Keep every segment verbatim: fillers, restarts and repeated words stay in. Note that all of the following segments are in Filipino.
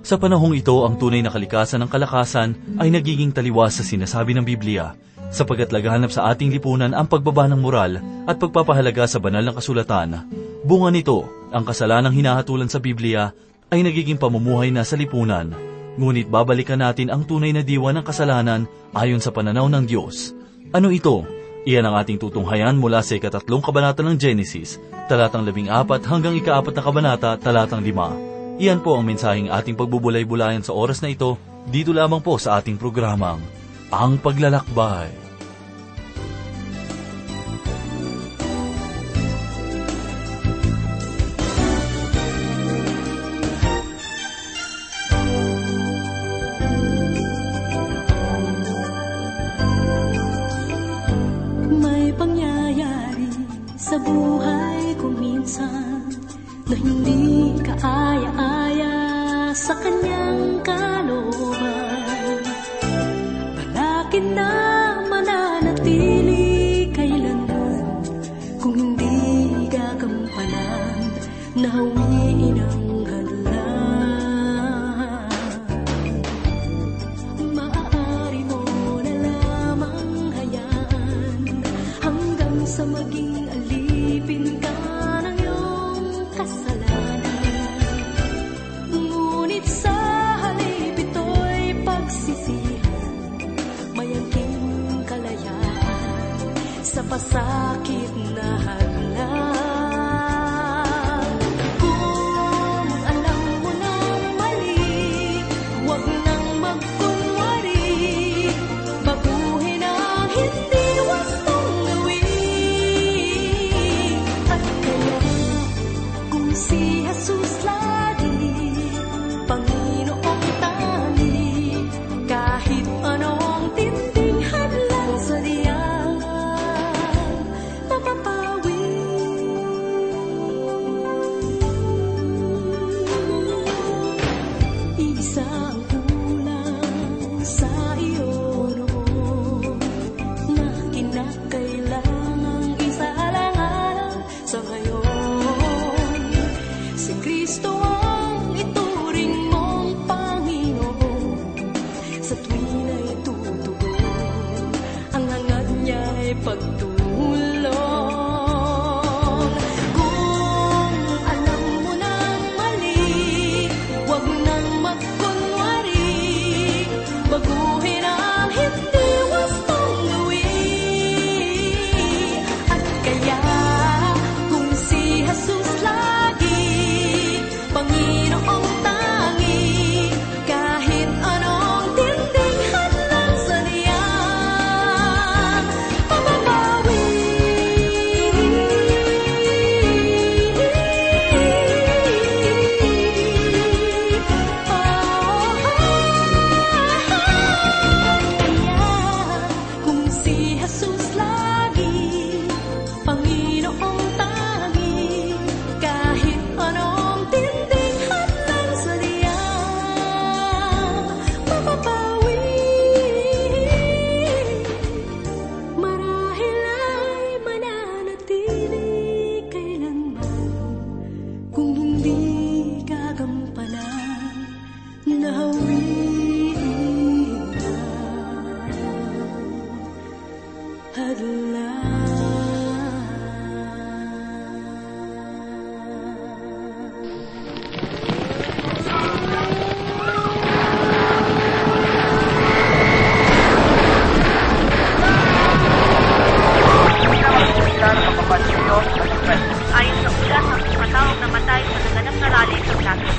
Sa panahong ito, ang tunay na kalikasan ng kalakasan ay nagiging taliwas sa sinasabi ng Biblia, sapagkat laganap sa ating lipunan ang pagbaba ng moral at pagpapahalaga sa banal na kasulatan. Bunga nito, ang kasalanang hinahatulan sa Biblia ay nagiging pamumuhay na sa lipunan. Ngunit babalikan natin ang tunay na diwa ng kasalanan ayon sa pananaw ng Diyos. Ano ito? Iyan ang ating tutunghayan mula sa ikatatlong kabanata ng Genesis, talatang labing apat hanggang ikaapat na kabanata, talatang lima. Iyan po ang mensaheng ating pagbubulay-bulayan sa oras na ito, dito lamang po sa ating programang, Ang Paglalakbay. May pangyayari sa buhay ko minsan na hindi kaaya-aya sa kanyang kalooban. Balakin na mananatili kailanman kung hindi gagampanan na hawiin ang hadlang. Maaari mo na lamang hayaan hanggang sa maging alipin ka ng iyong kasalanan. Ngunit sa halip ito'y pagsisihan, mayangking kalayaan sa pasakit na hadlang. Kung alam mo nang mali, huwag nang magkunwari, baguhin ang hindi wastong gawin. At kaya kung si Jesus lagi, Panginoong tangi, kahit anong tinding hadlang sa diyan, mapapawi. Isa ang kulang sa iyo noon, na kinakailangang isalangan sa ngayon. Si Kristo ang ituring mong Panginoon, sa tuwin ay tutugon ang hangad niya'y pagtulong. Kung alam mo nang mali, huwag nang magkunwari, baguhin ang hindi wastong gawin. At kaya kung si Jesus lagi, Panginoong tangi, kahit anong tinding hadlang sa diyan, mapapawi. Kung si Jesus lagi, Panginoong tangi, kahit anong tinding hadlang sa diyan, mapapawi. Marahil ay mananatili kailanman kung hindi gagampanan na hawiin ang ayon sa ulat ng mga taong namatay sa naganap na rally sa Blackwood.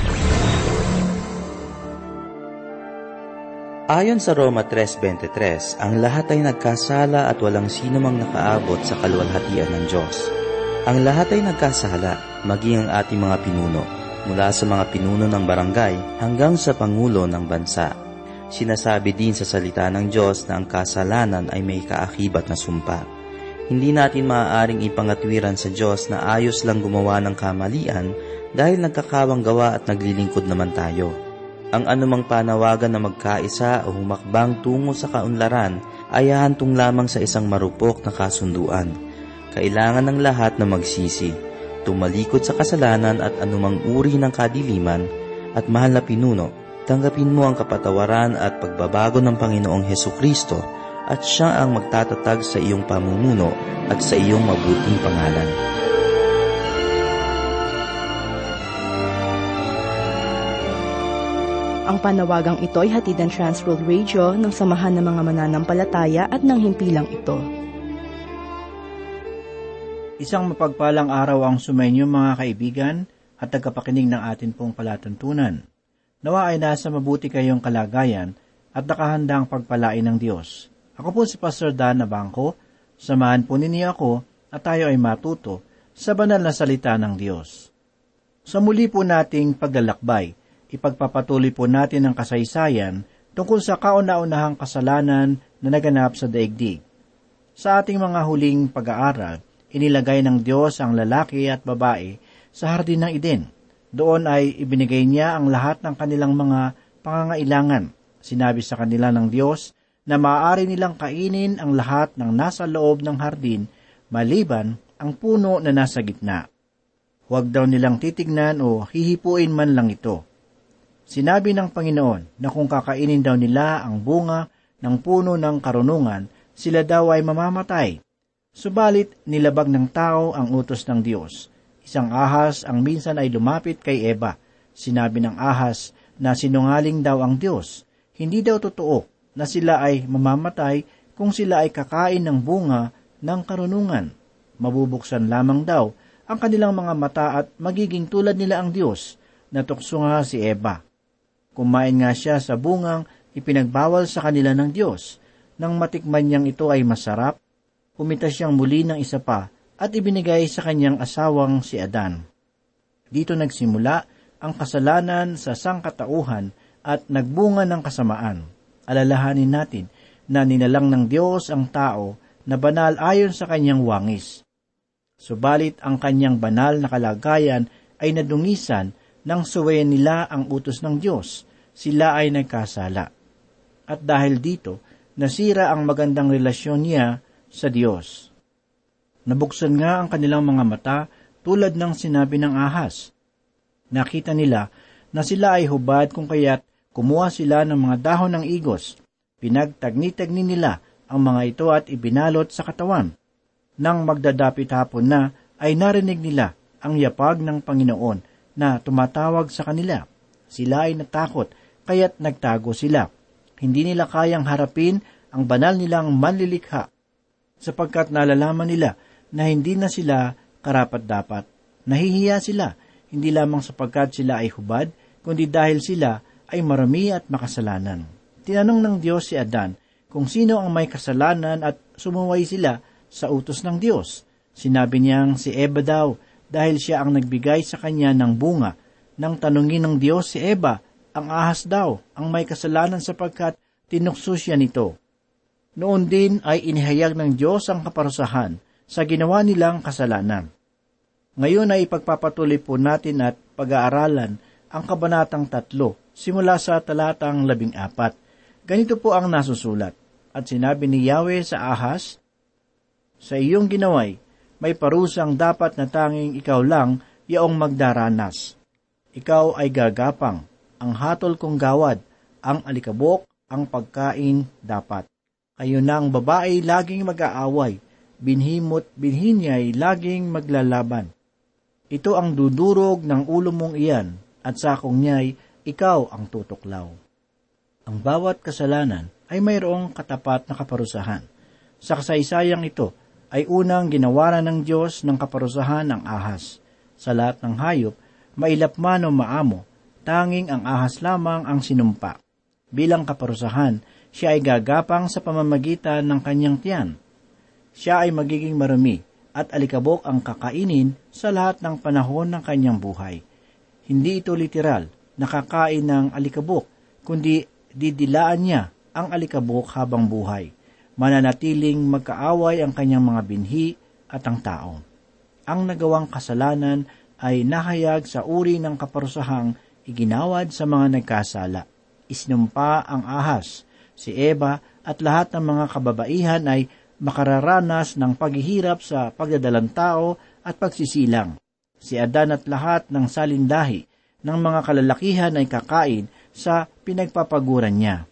Ayon sa Roma three twenty-three, ang lahat ay nagkasala at walang sino mang nakaabot sa kaluwalhatian ng Diyos. Ang lahat ay nagkasala, maging ang ating mga pinuno, mula sa mga pinuno ng barangay hanggang sa pangulo ng bansa. Sinasabi din sa salita ng Diyos na ang kasalanan ay may kaakibat na sumpa. Hindi natin maaaring ipangatwiran sa Diyos na ayos lang gumawa ng kamalian dahil nagkakawang gawa at naglilingkod naman tayo. Ang anumang panawagan na magkaisa o humakbang tungo sa kaunlaran ay hahantong lamang sa isang marupok na kasunduan. Kailangan ng lahat na magsisi, tumalikod sa kasalanan at anumang uri ng kadiliman, at mahal na pinuno, Tanggapin mo ang kapatawaran at pagbabago ng Panginoong Hesukristo at siya ang magtatatag sa iyong pamumuno at sa iyong mabuting pangalan. Ang panawagang ito ay hatid ng Transworld Radio ng Samahan ng mga Mananampalataya at ng himpilang ito. Isang mapagpalang araw ang sumainyo mga kaibigan at tagapakinig ng atin pong palatuntunan. Nawa ay nasa mabuti kayong kalagayan at nakahandang pagpalain ng Diyos. Ako po si Pastor Dan Abangco, samahan po ninyo ako at tayo ay matuto sa banal na salita ng Diyos. Sa muli po nating paglalakbay, ipagpapatuloy po natin ang kasaysayan tungkol sa kauna-unahang kasalanan na naganap sa daigdig. Sa ating mga huling pag-aaral, inilagay ng Diyos ang lalaki at babae sa hardin ng Eden. Doon ay ibinigay niya ang lahat ng kanilang mga pangangailangan. Sinabi sa kanila ng Diyos na maaari nilang kainin ang lahat ng nasa loob ng hardin maliban ang puno na nasa gitna. Huwag daw nilang titignan o hihipuin man lang ito. Sinabi ng Panginoon na kung kakainin daw nila ang bunga ng puno ng karunungan, sila daw ay mamamatay. Subalit nilabag ng tao ang utos ng Diyos. Isang ahas ang minsan ay lumapit kay Eva. Sinabi ng ahas na sinungaling daw ang Diyos. Hindi daw totoo na sila ay mamamatay kung sila ay kakain ng bunga ng karunungan. Mabubuksan lamang daw ang kanilang mga mata at magiging tulad nila ang Diyos. Natukso nga si Eva. Kumain nga siya sa bungang ipinagbawal sa kanila ng Diyos. Nang matikman niyang ito ay masarap, pumitas siyang muli ng isa pa at ibinigay sa kanyang asawang si Adan. Dito nagsimula ang kasalanan sa sangkatauhan at nagbunga ng kasamaan. Alalahanin natin na ninalang ng Diyos ang tao na banal ayon sa kanyang wangis. Subalit ang kanyang banal na kalagayan ay nadungisan nang suwayan nila ang utos ng Diyos. Sila ay nagkasala. At dahil dito, nasira ang magandang relasyon niya sa Diyos. Nabuksan nga ang kanilang mga mata tulad ng sinabi ng ahas. Nakita nila na sila ay hubad kung kaya't kumuha sila ng mga dahon ng igos. Pinagtagni-tagni nila ang mga ito at ibinalot sa katawan. Nang magdadapit hapon na, ay narinig nila ang yapag ng Panginoon na tumatawag sa kanila. Sila ay natakot, kaya't nagtago sila. Hindi nila kayang harapin ang banal nilang manlilikha, sapagkat nalalaman nila na hindi na sila karapat-dapat. Nahihiya sila, hindi lamang sapagkat sila ay hubad, kundi dahil sila ay marami at makasalanan. Tinanong ng Diyos si Adan kung sino ang may kasalanan at sumuway sila sa utos ng Diyos. Sinabi niyang si Eva daw dahil siya ang nagbigay sa kanya ng bunga. Nang tanungin ng Diyos si Eva, ang ahas daw ang may kasalanan sapagkat tinukso siya nito. Noon din ay inihayag ng Diyos ang kaparusahan sa ginawa nilang kasalanan. Ngayon ay ipagpapatuloy po natin at pag-aaralan ang kabanatang tatlo, simula sa talatang labing apat. Ganito po ang nasusulat. At sinabi ni Yahweh sa ahas, sa iyong ginaway, may parusang dapat na tanging ikaw lang yaong magdaranas. Ikaw ay gagapang, ang hatol kong gawad, ang alikabok, ang pagkain dapat. Kayo na ang babae laging mag-aaway, binhimot binhin niya'y laging maglalaban. Ito ang dudurog ng ulo mong iyan, at sakong niya'y ikaw ang tutuklaw. Ang bawat kasalanan ay mayroong katapat na kaparusahan. Sa kasaysayang ito ay unang ginawaran ng Diyos ng kaparusahan ng ahas. Sa lahat ng hayop, mailap man o maamo, tanging ang ahas lamang ang sinumpa. Bilang kaparusahan, siya ay gagapang sa pamamagitan ng kanyang tiyan. Siya ay magiging marumi at alikabok ang kakainin sa lahat ng panahon ng kanyang buhay. Hindi ito literal, nakakain ng alikabok, kundi didilaan niya ang alikabok habang buhay. Mananatiling magkaaway ang kanyang mga binhi at ang tao. Ang nagawang kasalanan ay nahayag sa uri ng kaparusahang iginawad sa mga nagkasala. Isinumpa ang ahas, si Eva at lahat ng mga kababaihan ay makararanas ng paghihirap sa pagdadalang tao at pagsisilang. Si Adan at lahat ng salindahi ng mga kalalakihan ay kakain sa pinagpapaguran niya.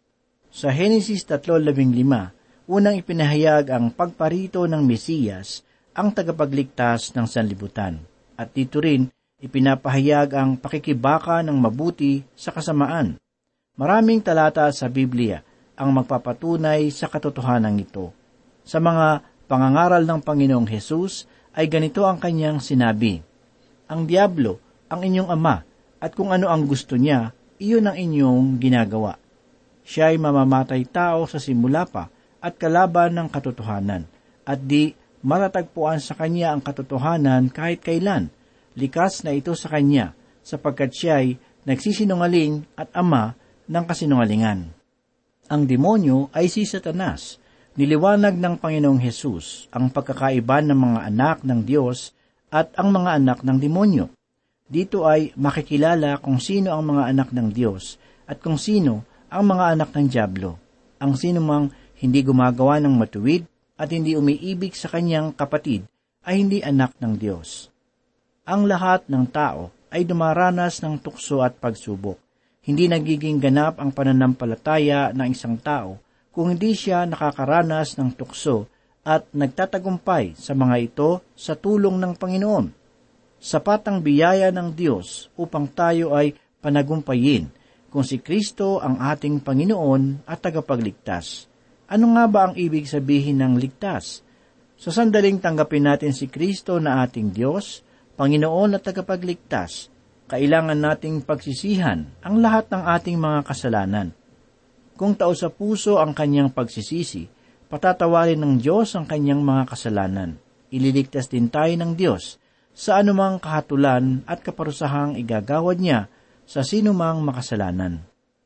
Sa Henesis three fifteen, unang ipinahayag ang pagparito ng Mesiyas, ang tagapagligtas ng sanlibutan. At dito rin, ipinapahayag ang pakikibaka ng mabuti sa kasamaan. Maraming talata sa Biblia ang magpapatunay sa katotohanan ito. Sa mga pangangaral ng Panginoong Hesus ay ganito ang kanyang sinabi, "Ang diablo, ang inyong ama, at kung ano ang gusto niya, iyon ang inyong ginagawa. Siya ay mamamatay tao sa simula pa at kalaban ng katotohanan, at di matatagpuan sa kanya ang katotohanan kahit kailan. Likas na ito sa kanya, sapagkat siya ay nagsisinungaling at ama ng kasinungalingan." Ang demonyo ay si Satanas. Niliwanag ng Panginoong Hesus ang pagkakaiba ng mga anak ng Diyos at ang mga anak ng demonyo. Dito ay makikilala kung sino ang mga anak ng Diyos at kung sino ang mga anak ng diablo. Ang sino mang hindi gumagawa ng matuwid at hindi umiibig sa kanyang kapatid ay hindi anak ng Diyos. Ang lahat ng tao ay dumaranas ng tukso at pagsubok. Hindi nagiging ganap ang pananampalataya ng isang tao kung hindi siya nakakaranas ng tukso at nagtatagumpay sa mga ito sa tulong ng Panginoon. Sapat ang biyaya ng Diyos upang tayo ay panagumpayin kung si Kristo ang ating Panginoon at tagapagligtas. Ano nga ba ang ibig sabihin ng ligtas? Sa sandaling tanggapin natin si Kristo na ating Diyos, Panginoon at tagapagligtas, kailangan nating pagsisihan ang lahat ng ating mga kasalanan. Kung tao sa puso ang kanyang pagsisisi, patatawarin ng Diyos ang kanyang mga kasalanan. Ililigtas din tayo ng Diyos sa anumang kahatulan at kaparusahang igagawad niya sa sinumang makasalanan.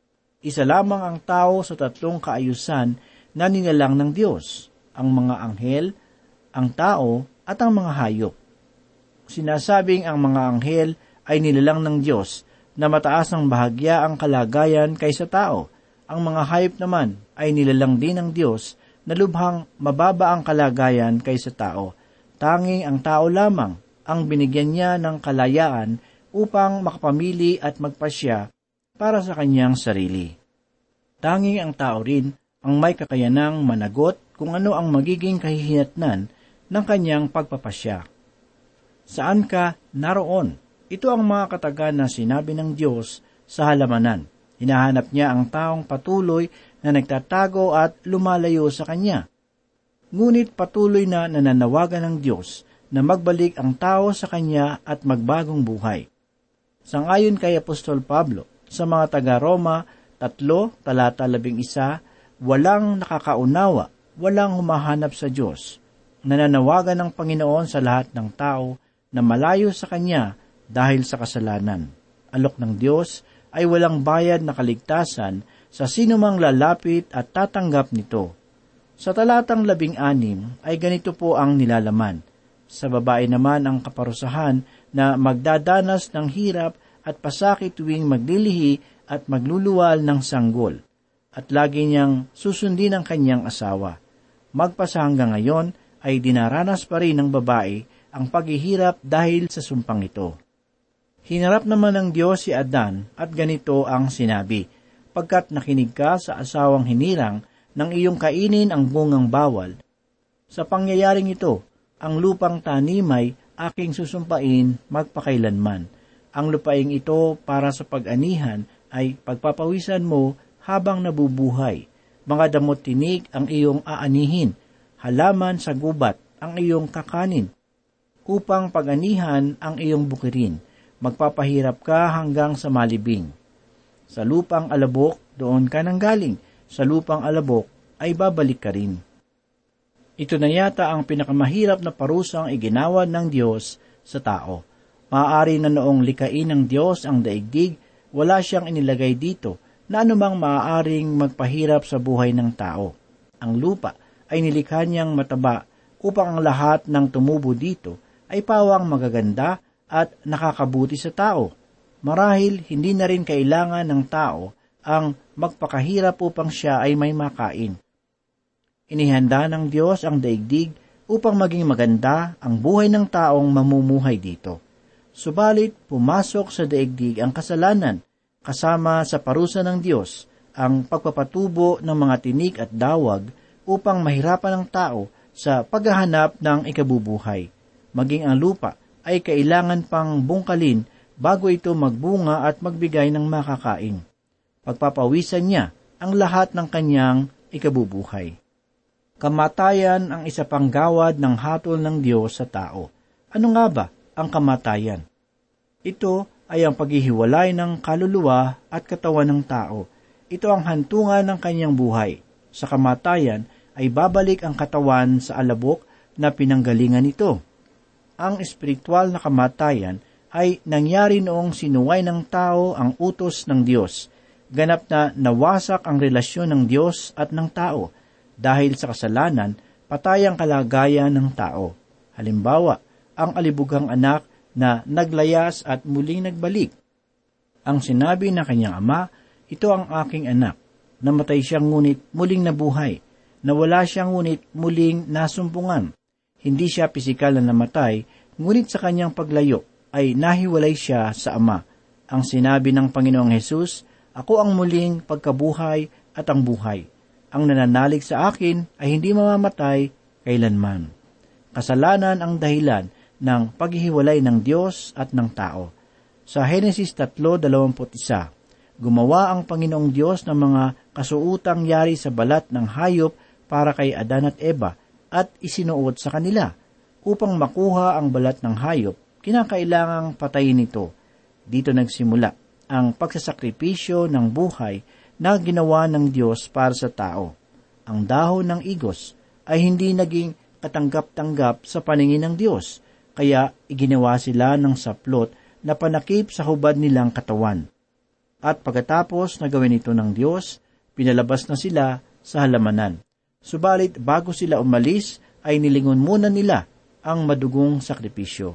Isa lamang ang tao sa tatlong kaayusan na nilalang ng Diyos, ang mga anghel, ang tao, at ang mga hayop. Sinasabing ang mga anghel ay nilalang ng Diyos na mataas ng bahagya ang kalagayan kaysa tao. Ang mga hayop naman ay nilalang din ng Diyos na lubhang mababa ang kalagayan kaysa tao. Tanging ang tao lamang ang binigyan niya ng kalayaan upang makapamili at magpasya para sa kanyang sarili. Tanging ang tao rin ang may kakayanang managot kung ano ang magiging kahihinatnan ng kanyang pagpapasya. Saan ka naroon? Ito ang mga katagan na sinabi ng Diyos sa halamanan. Hinahanap niya ang taong patuloy na nagtatago at lumalayo sa Kanya. Ngunit patuloy na nananawagan ng Diyos na magbalik ang tao sa Kanya at magbagong buhay. Sangayon kay Apostol Pablo, sa mga taga-Roma, tatlo, talata labing isa, walang nakakaunawa, walang humahanap sa Diyos. Nananawagan ng Panginoon sa lahat ng tao na malayo sa Kanya dahil sa kasalanan. Alok ng Diyos ay walang bayad na kaligtasan sa sinumang lalapit at tatanggap nito. Sa talatang labing anim ay ganito po ang nilalaman. Sa babae naman ang kaparusahan na magdadanas ng hirap at pasakit tuwing maglilihi at magluluwal ng sanggol, at lagi niyang susundin ang kanyang asawa. Magpasa hanggang ngayon ay dinaranas pa rin ng babae ang paghihirap dahil sa sumpang ito. Hinarap naman ng Diyos si Adan at ganito ang sinabi, "Pagkat nakinig ka sa asawang hinirang ng iyong kainin ang bungang bawal, sa pangyayaring ito, ang lupang tanimay aking susumpain magpakailanman. Ang lupaing ito para sa pag-anihan ay pagpapawisan mo habang nabubuhay. Mga damot tinik ang iyong aanihin, halaman sa gubat ang iyong kakanin, upang pag-anihan ang iyong bukirin. Magpapahirap ka hanggang sa malibing. Sa lupang alabok, doon ka nanggaling. Sa lupang alabok, ay babalik ka rin." Ito na yata ang pinakamahirap na parusang iginawad ng Diyos sa tao. Maaari na noong likain ng Diyos ang daigdig, wala siyang inilagay dito na anumang maaaring magpahirap sa buhay ng tao. Ang lupa ay nilikha niyang mataba upang ang lahat ng tumubo dito ay pawang magaganda at nakakabuti sa tao. Marahil hindi na rin kailangan ng tao ang magpakahirap upang siya ay may makain. Inihanda ng Diyos ang daigdig upang maging maganda ang buhay ng taong mamumuhay dito. Subalit, pumasok sa daigdig ang kasalanan, kasama sa parusa ng Diyos ang pagpapatubo ng mga tinik at dawag upang mahirapan ang tao sa paghahanap ng ikabubuhay. Maging ang lupa ay kailangan pang bungkalin bago ito magbunga at magbigay ng makakain. Pagpapawisan niya ang lahat ng kanyang ikabubuhay. Kamatayan ang isa pang gawad ng hatol ng Diyos sa tao. Ano nga ba ang kamatayan? Ito ay ang paghihiwalay ng kaluluwa at katawan ng tao. Ito ang hantungan ng kanyang buhay. Sa kamatayan ay babalik ang katawan sa alabok na pinanggalingan nito. Ang espiritual na kamatayan ay nangyari noong sinuway ng tao ang utos ng Diyos. Ganap na nawasak ang relasyon ng Diyos at ng tao. Dahil sa kasalanan, patay ang kalagayan ng tao. Halimbawa, ang alibughang anak na naglayas at muling nagbalik. Ang sinabi ng kanyang ama, ito ang aking anak. Namatay siyang ngunit muling nabuhay. Nawala siyang ngunit muling nasumpungan. Hindi siya pisikal na namatay, ngunit sa kanyang paglayo ay nahiwalay siya sa ama. Ang sinabi ng Panginoong Hesus, ako ang muling pagkabuhay at ang buhay. Ang nananalig sa akin ay hindi mamamatay kailanman. Kasalanan ang dahilan ng paghihiwalay ng Diyos at ng tao. Sa Henesis three twenty-one, gumawa ang Panginoong Diyos ng mga kasuutang yari sa balat ng hayop para kay Adan at Eva at isinuot sa kanila. Upang makuha ang balat ng hayop, kinakailangang patayin ito. Dito nagsimula ang pagsasakripisyo ng buhay na ginawa ng Diyos para sa tao. Ang dahon ng igos ay hindi naging katanggap-tanggap sa paningin ng Diyos, kaya iginawa sila ng saplot na panakip sa hubad nilang katawan. At pagkatapos na gawin ito ng Diyos, pinalabas na sila sa halamanan. Subalit bago sila umalis, ay nilingon muna nila ang madugong sakripisyo.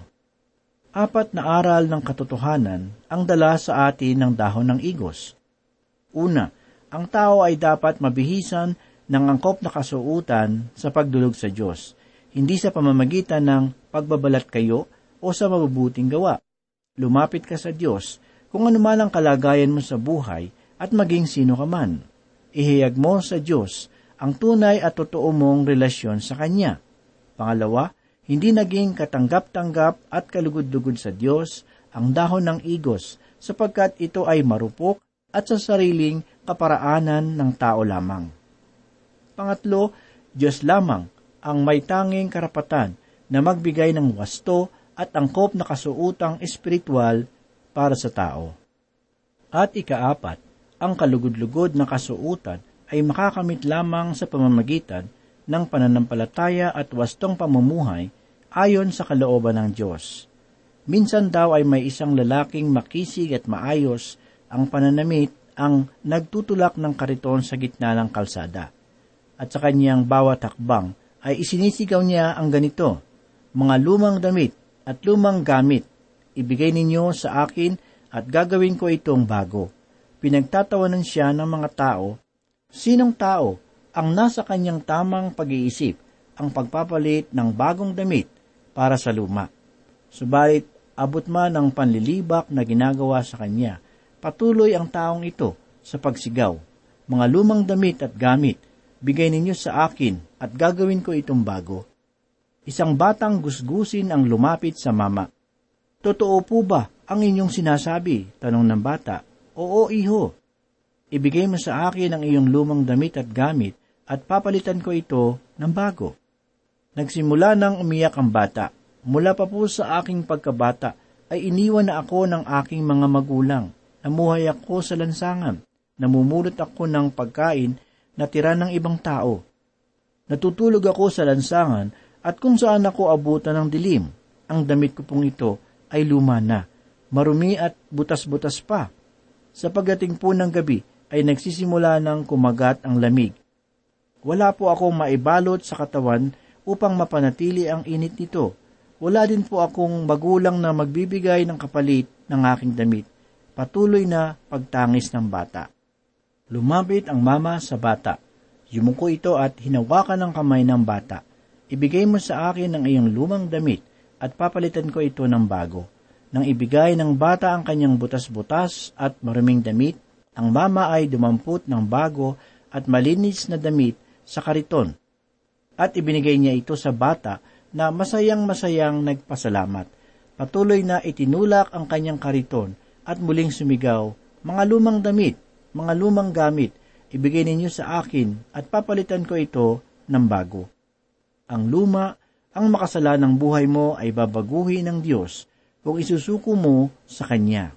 Apat na aral ng katotohanan ang dala sa atin ng dahon ng igos. Una, ang tao ay dapat mabihisan ng angkop na kasuutan sa pagdulog sa Diyos, hindi sa pamamagitan ng pagbabalat kayo o sa mabubuting gawa. Lumapit ka sa Diyos kung anuman ang kalagayan mo sa buhay at maging sino ka man. Ihayag mo sa Diyos ang tunay at totoo mong relasyon sa Kanya. Pangalawa, hindi naging katanggap-tanggap at kalugod-lugod sa Diyos ang dahon ng igos sapagkat ito ay marupok at sa sariling kaparaanan ng tao lamang. Pangatlo, Diyos lamang ang may tanging karapatan na magbigay ng wasto at angkop na kasuutang espiritual para sa tao. At ikaapat, ang kalugod-lugod na kasuutan ay makakamit lamang sa pamamagitan ng pananampalataya at wastong pamumuhay ayon sa kalooban ng Diyos. Minsan daw ay may isang lalaking makisig at maayos ang pananamit ang nagtutulak ng kariton sa gitna ng kalsada. At sa kanyang bawat hakbang ay isinisigaw niya ang ganito, mga lumang damit at lumang gamit, ibigay ninyo sa akin at gagawin ko itong bago. Pinagtatawanan siya ng mga tao. Sinong tao ang nasa kanyang tamang pag-iisip ang pagpapalit ng bagong damit para sa luma? Subalit, abot man ang panlilibak na ginagawa sa kanya, patuloy ang taong ito sa pagsigaw, mga lumang damit at gamit, bigay ninyo sa akin at gagawin ko itong bago. Isang batang gusgusin ang lumapit sa mama. Totoo po ba ang inyong sinasabi? Tanong ng bata. Oo, iho. Ibigay mo sa akin ang iyong lumang damit at gamit at papalitan ko ito ng bago. Nagsimula nang umiyak ang bata. Mula pa po sa aking pagkabata ay iniwan na ako ng aking mga magulang. Namuhay ako sa lansangan. Namumulot ako ng pagkain na tira ng ibang tao. Natutulog ako sa lansangan at kung saan ako abutan ng dilim. Ang damit ko pong ito ay luma na, marumi at butas-butas pa. Sa pagdating po ng gabi ay nagsisimula ng kumagat ang lamig. Wala po akong maibalot sa katawan upang mapanatili ang init nito. Wala din po akong magulang na magbibigay ng kapalit ng aking damit. Patuloy na pagtangis ng bata. Lumapit ang mama sa bata. Yumuko ito at hinawakan ng kamay ng bata. Ibigay mo sa akin ang iyong lumang damit at papalitan ko ito ng bago. Nang ibigay ng bata ang kanyang butas-butas at maruming damit, ang mama ay dumampot ng bago at malinis na damit sa kariton. At ibinigay niya ito sa bata na masayang-masayang nagpasalamat. Patuloy na itinulak ang kanyang kariton at muling sumigaw, "Mga lumang damit, mga lumang gamit, ibigay ninyo sa akin at papalitan ko ito ng bago." Ang luma, ang makasalanang buhay mo ay babaguhin ng Diyos kung isusuko mo sa Kanya.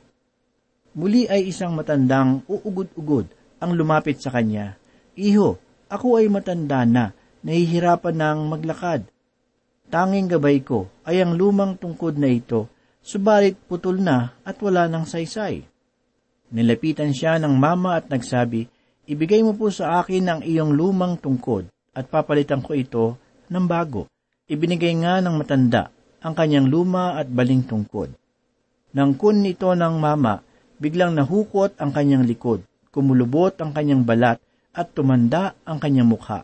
Muli ay isang matandang uugod-ugod ang lumapit sa kanya. "Iho, ako ay matanda na, nahihirapan ng maglakad. Tanging gabay ko ay ang lumang tungkod na ito, subalit putol na at wala ng saysay." Nilapitan siya ng mama at nagsabi, "Ibigay mo po sa akin ang iyong lumang tungkod at papalitan ko ito ng bago." Ibinigay nga ng matanda ang kanyang luma at baling tungkod. Nang kun ito ng mama, biglang nahukot ang kanyang likod, kumulubot ang kanyang balat at tumanda ang kanyang mukha.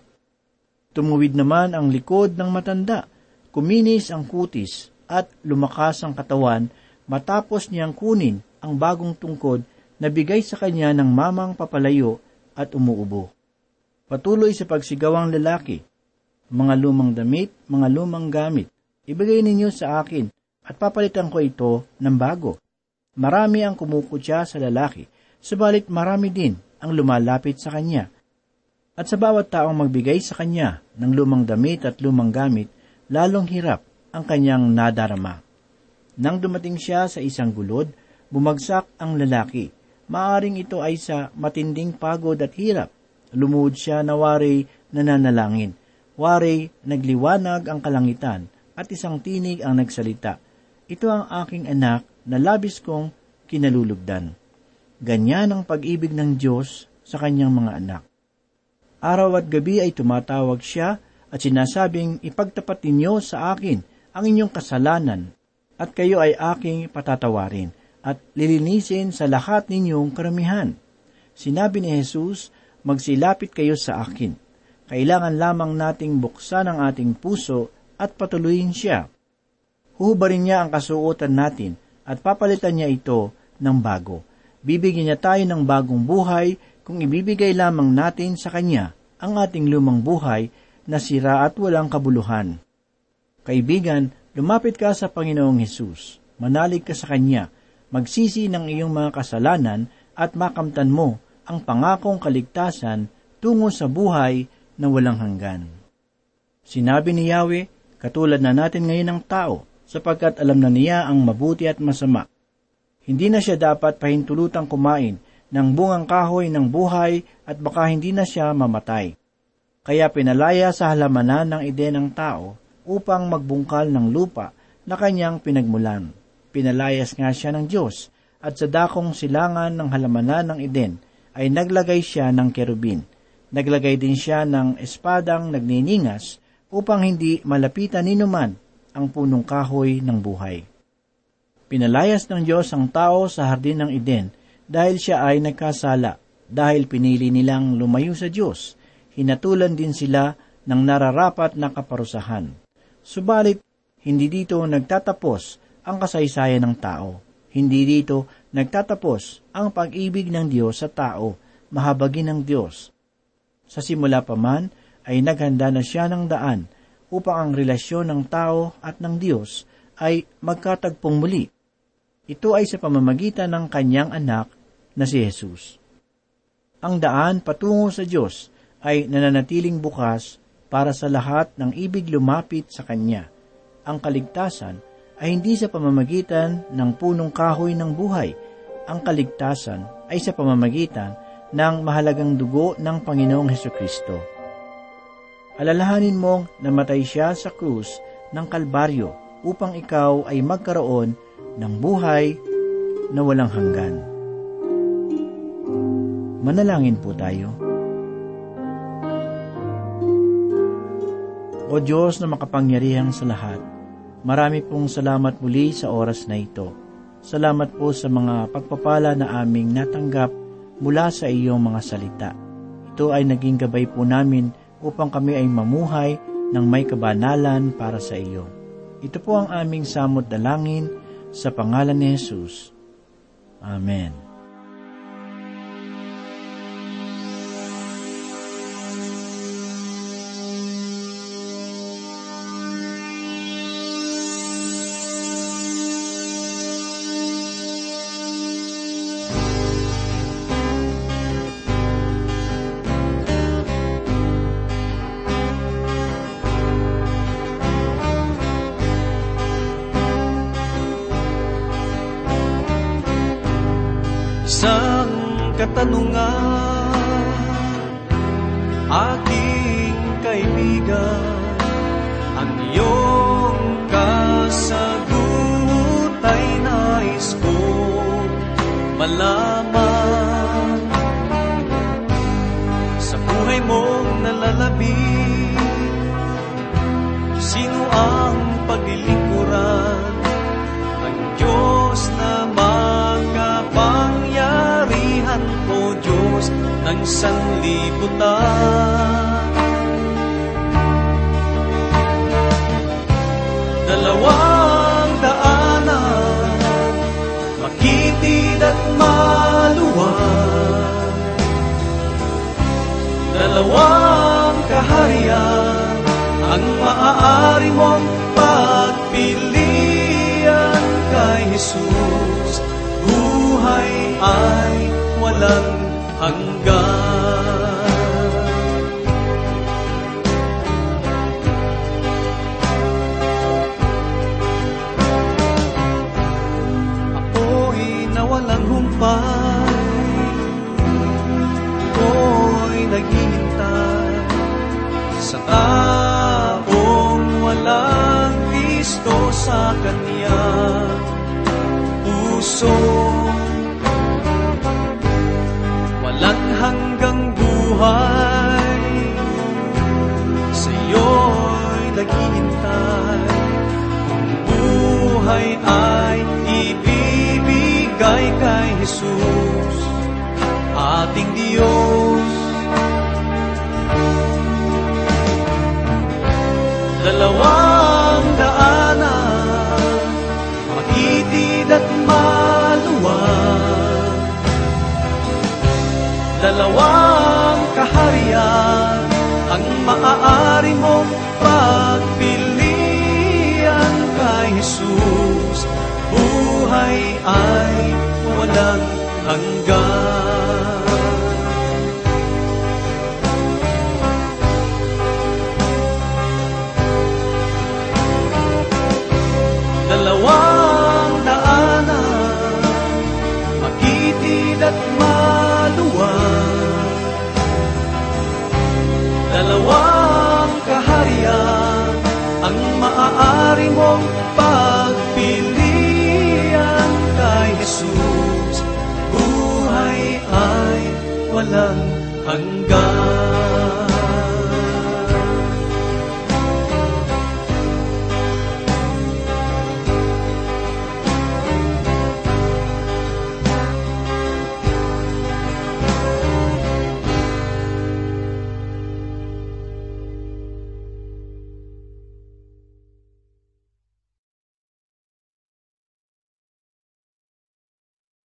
Tumuwid naman ang likod ng matanda, kuminis ang kutis at lumakas ang katawan matapos niyang kunin ang bagong tungkod na bigay sa kanya ng mamang papalayo at umuubo. Patuloy sa pagsigaw ang lalaki, "Mga lumang damit, mga lumang gamit, ibigay ninyo sa akin at papalitan ko ito ng bago." Marami ang kumukutya sa lalaki, subalit marami din ang lumalapit sa kanya. At sa bawat taong magbigay sa kanya ng lumang damit at lumang gamit, lalong hirap ang kanyang nadarama. Nang dumating siya sa isang gulod, bumagsak ang lalaki. Maaring ito ay sa matinding pagod at hirap. Lumuhod siya na wari nananalangin. Wari nagliwanag ang kalangitan at isang tinig ang nagsalita, "Ito ang aking anak na labis kong kinalulugdan." Ganyan ang pag-ibig ng Diyos sa kanyang mga anak. Araw at gabi ay tumatawag siya at sinasabing, "Ipagtapat ninyo sa akin ang inyong kasalanan at kayo ay aking patatawarin at lilinisin sa lahat ninyong karamihan." Sinabi ni Jesus, "Magsilapit kayo sa akin." Kailangan lamang nating buksan ang ating puso at patuloyin siya. Huhubarin niya ang kasuotan natin at papalitan niya ito ng bago. Bibigyan niya tayo ng bagong buhay kung ibibigay lamang natin sa Kanya ang ating lumang buhay na sira at walang kabuluhan. Kaibigan, lumapit ka sa Panginoong Hesus. Manalig ka sa Kanya, magsisi ng iyong mga kasalanan at makamtan mo ang pangakong kaligtasan tungo sa buhay na walang hanggan. Sinabi ni Yahweh, katulad na natin ngayon ng tao, sapagkat alam na niya ang mabuti at masama. Hindi na siya dapat pahintulutang kumain ng bungang kahoy ng buhay at baka hindi na siya mamatay. Kaya pinalaya sa halamanan ng Eden ang tao upang magbungkal ng lupa na kanyang pinagmulan. Pinalayas nga siya ng Diyos at sa dakong silangan ng halamanan ng Eden ay naglagay siya ng kerubin. Naglagay din siya ng espadang nagniningas upang hindi malapitan ninuman ang punong kahoy ng buhay. Pinalayas ng Diyos ang tao sa hardin ng Eden dahil siya ay nagkasala. Dahil pinili nilang lumayo sa Diyos, hinatulan din sila ng nararapat na kaparusahan. Subalit, hindi dito nagtatapos ang kasaysayan ng tao. Hindi dito nagtatapos ang pag-ibig ng Diyos sa tao, mahabagin ng Diyos. Sa simula pa man, ay naghanda na siya ng daan upang ang relasyon ng tao at ng Diyos ay magkatagpong muli. Ito ay sa pamamagitan ng kanyang anak na si Jesus. Ang daan patungo sa Diyos ay nananatiling bukas para sa lahat ng ibig lumapit sa Kanya. Ang kaligtasan ay hindi sa pamamagitan ng punong kahoy ng buhay. Ang kaligtasan ay sa pamamagitan ng mahalagang dugo ng Panginoong Hesukristo. Alalahanin mong namatay siya sa krus ng Kalbaryo upang ikaw ay magkaroon ng buhay na walang hanggan. Manalangin po tayo. O Diyos na makapangyarihang sa lahat, marami pong salamat muli sa oras na ito. Salamat po sa mga pagpapala na aming natanggap mula sa iyong mga salita. Ito ay naging gabay po namin upang kami ay mamuhay ng may kabanalan para sa iyo. Ito po ang aming samot dalangin Sa pangalan ni Jesus. Amen. Isang katanungan, aking kaibigan, ang iyong kasagot ay nais kong malaman. Sa buhay mong nalalabing, sino ang paglilingkuran? Ang Diyos na makapangyarihan, o Diyos ng sanlibutan. Dalawang daanan, makitid at maluwag. Dalawang kaharian, ang maaari mong pagpilian. Kay Jesus, buhay ay walang hanggan. Ako'y nawalang humpay, ako'y naghihintay sa taong walang Kristo sa kanyang puso. Walang hanggang buhay, sa'yo'y naghihintay. Kung buhay ay ibibigay kay Jesus, ating Diyos. Dalawang daanan, makitid at maluwag. Dalawang kaharian, ang maaari mong pagpilian. Kay Jesus, buhay ay walang hanggan. Dalawang daanan, makitid at maluwag. Dalawang kaharian, ang maaari mong pagpilian. Kay Jesus, buhay ay walang hanggan.